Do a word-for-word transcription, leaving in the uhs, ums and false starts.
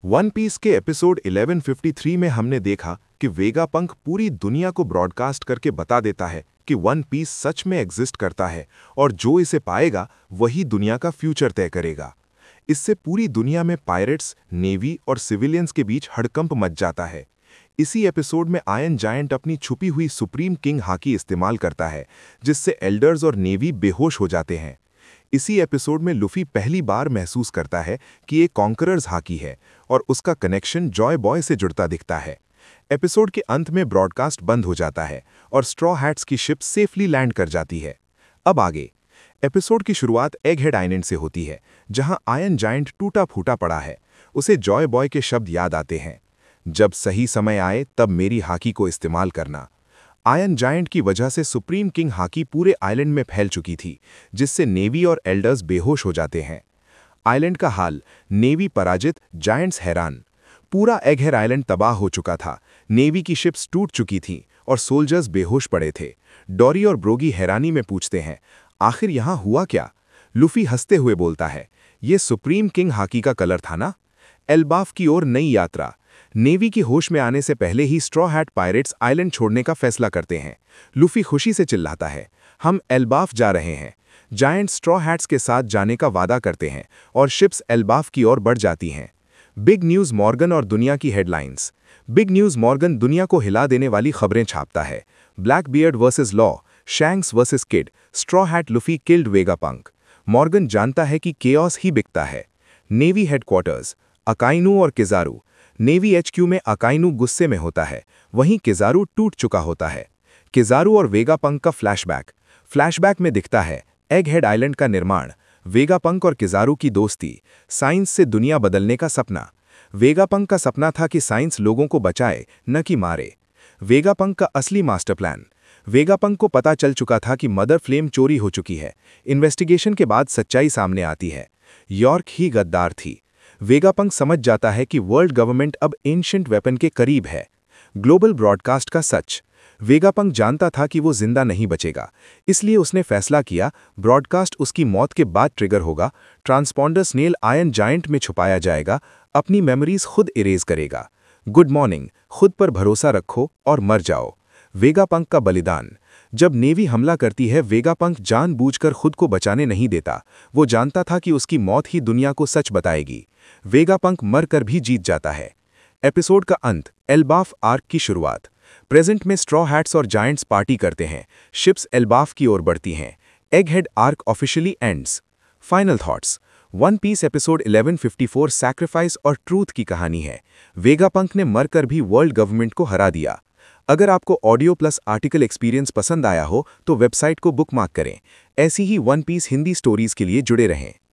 One piece के episode ग्यारह सौ तिरेपन में हमने देखा कि वेगापंक पूरी दुनिया को ब्रॉडकास्ट करके बता देता है कि वन पीस सच में एग्जिस्ट करता है और जो इसे पाएगा वही दुनिया का फ्यूचर तय करेगा। इससे पूरी दुनिया में पायरेट्स, नेवी और सिविलियंस के बीच हड़कंप मच जाता है। इसी एपिसोड में आयरन जायंट अपनी छुपी हुई सुप्रीम किंग हाकी इस्तेमाल करता है, जिससे एल्डर्स और नेवी बेहोश हो जाते हैं। इसी एपिसोड में लुफी पहली बार महसूस करता है कि ये कॉन्करर्स हाकी है और उसका कनेक्शन जॉय बॉय से जुड़ता दिखता है। एपिसोड के अंत में ब्रॉडकास्ट बंद हो जाता है और स्ट्रॉ हैट्स की शिप सेफली लैंड कर जाती है। अब आगे एपिसोड की शुरुआत एगहेड आइलैंड से होती है, जहां आयरन जायंट टूटा फूटा पड़ा है। उसे जॉय बॉय के शब्द याद आते हैं, जब सही समय आए तब मेरी हाकी को इस्तेमाल करना। आयरन जायंट की वजह से सुप्रीम किंग हाकी पूरे आइलैंड में फैल चुकी थी, जिससे नेवी और एल्डर्स बेहोश हो जाते हैं। आइलैंड का हाल, नेवी पराजित, जायंट्स हैरान। पूरा एगहेड आइलैंड तबाह हो चुका था, नेवी की शिप्स टूट चुकी थीं और सोल्जर्स बेहोश पड़े थे। डॉरी और ब्रोगी हैरानी में पूछते हैं, आखिर यहां हुआ क्या? लुफी हंसते हुए बोलता है, ये सुप्रीम किंग हाकी का कलर था ना। एल्बाफ की ओर नई यात्रा। नेवी की होश में आने से पहले ही स्ट्रॉ हैट पायरेट्स आइलैंड छोड़ने का फैसला करते हैं। लुफी खुशी से चिल्लाता है, हम एल्बाफ जा रहे हैं। जायंट स्ट्रॉ हैट्स के साथ जाने का वादा करते हैं और शिप्स एल्बाफ की ओर बढ़ जाती हैं। बिग न्यूज़ मॉर्गन और दुनिया की हेडलाइंस। बिग न्यूज़ मॉर्गन दुनिया को हिला देने वाली खबरें छापता है। Black beard versus Law, Shanks versus Kid, straw hat Luffy killed Vegapunk. Morgan जानता है कि केओस ही बिकता है। नेवी हेडक्वार्टर्स, अकाइनू और किजारू। नेवी एचक्यू में अकाइनू गुस्से में होता है, वहीं किजारू टूट चुका होता है। किजारू और वेगापंक का फ्लैशबैक। फ्लैशबैक में दिखता है एगहेड आइलैंड का निर्माण, वेगापंक और किजारू की दोस्ती, साइंस से दुनिया बदलने का सपना। वेगापंक का सपना था कि साइंस लोगों को बचाए, न कि मारे। वेगापंक का असली मास्टर प्लान। वेगापंक को पता चल चुका था कि मदर फ्लेम चोरी हो चुकी है। इन्वेस्टिगेशन के बाद सच्चाई सामने आती है, यॉर्क ही गद्दार थी। वेगापंक समझ जाता है कि वर्ल्ड गवर्नमेंट अब एंशिएंट वेपन के करीब है। ग्लोबल ब्रॉडकास्ट का सच। वेगापंक जानता था कि वो जिंदा नहीं बचेगा, इसलिए उसने फैसला किया ब्रॉडकास्ट उसकी मौत के बाद ट्रिगर होगा। ट्रांसपॉन्डर स्नेल आयरन जायंट में छुपाया जाएगा, अपनी मेमोरीज खुद इरेज करेगा। गुड मॉर्निंग, खुद पर भरोसा रखो और मर जाओ। वेगापंक का बलिदान। जब नेवी हमला करती है, वेगापंक जानबूझकर खुद को बचाने नहीं देता। वो जानता था कि उसकी मौत ही दुनिया को सच बताएगी। वेगापंक मरकर भी जीत जाता है। एपिसोड का अंत, एल्बाफ आर्क की शुरुआत। प्रेजेंट में स्ट्रॉ हैट्स और जायंट्स पार्टी करते हैं, शिप्स एल्बाफ की ओर बढ़ती हैं। Egghead arc officially ends. Final thoughts. One Piece episode ग्यारह सौ चौवन सैक्रिफाइस और ट्रूथ की कहानी है। वेगापंक ने मरकर भी वर्ल्ड गवर्नमेंट को हरा दिया। अगर आपको ऑडियो प्लस आर्टिकल एक्सपीरियंस पसंद आया हो तो वेबसाइट को बुकमार्क करें। ऐसी ही वन पीस हिंदी स्टोरीज के लिए जुड़े रहें।